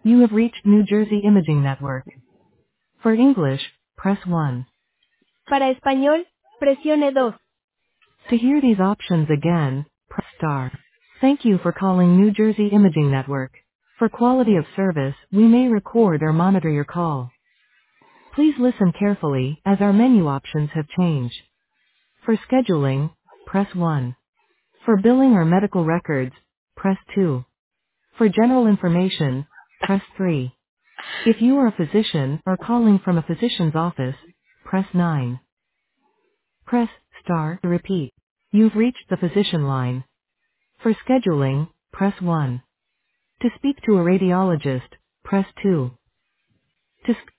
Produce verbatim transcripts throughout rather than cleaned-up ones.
You have reached New Jersey Imaging Network. For English, press one. Para español, presione dos. To hear these options again, press star. Thank you for calling New Jersey Imaging Network. For quality of service, we may record or monitor your call. Please listen carefully, as our menu options have changed. For scheduling, press one. For billing or medical records, press two. For general information, press three. If you are a physician or calling from a physician's office, press nine. Press star to repeat. You've reached the physician line. For scheduling, press one. To speak to a radiologist, press two. To sp-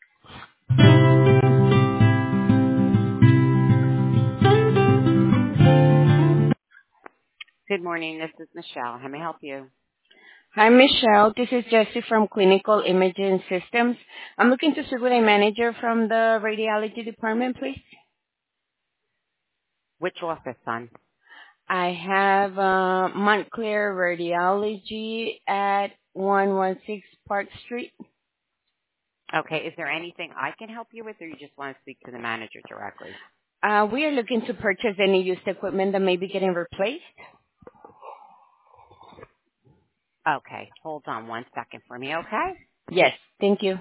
Good morning, this is Michelle. How may I help you? Hi, Michelle. This is Jessie from Clinical Imaging Systems. I'm looking to speak with a manager from the radiology department, please. Which office, son? I have uh, Montclair Radiology at one one six Park Street. Okay, is there anything I can help you with, or you just want to speak to the manager directly? Uh, we are looking to purchase any used equipment that may be getting replaced. Okay, hold on one second for me, okay? Yes, thank you.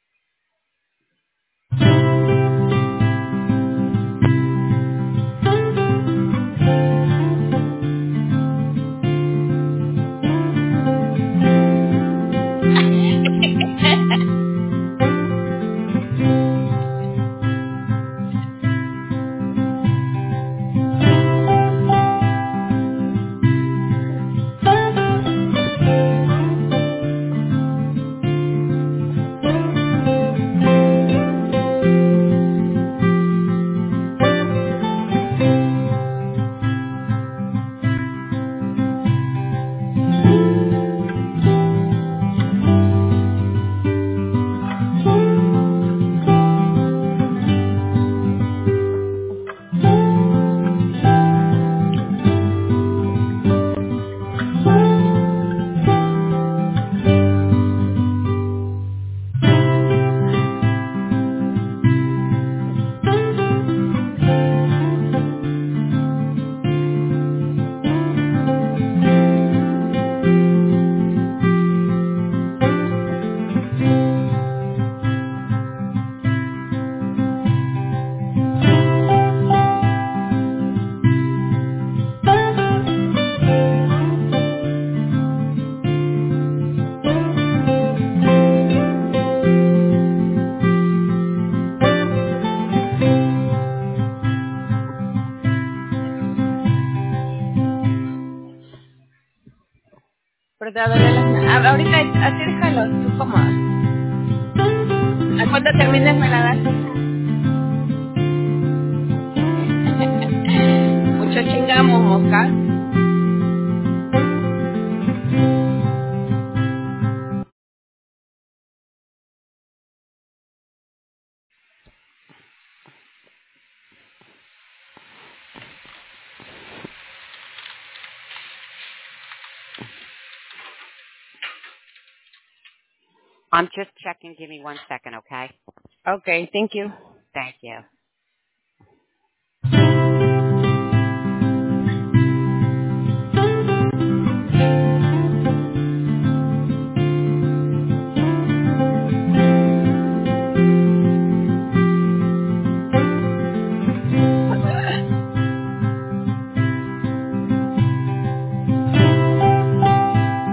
Pero te va a doler las na- ah, ahorita, así déjalo, tú cómoda. ¿A cuánto termines me la das? Mucho chingamos, mosca. I'm just checking. Give me one second, okay? Okay, thank you. Thank you.